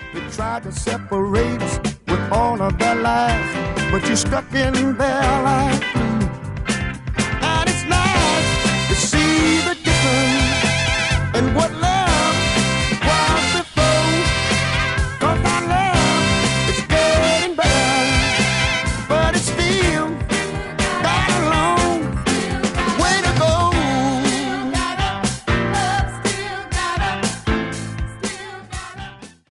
They tried to separate us with all of their lies, but you stuck in their life.